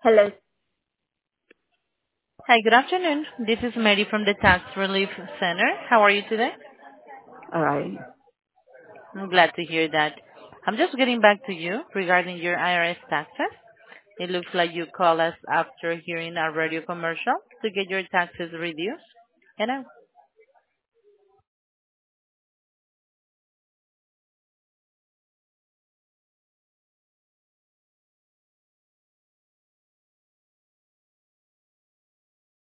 Hello. Hi, good afternoon. This is Mary from the Tax Relief Center. How are you today? All right. I'm glad to hear that. I'm just getting back to you regarding your IRS taxes. It looks like you call us after hearing our radio commercial to get your taxes reduced. And I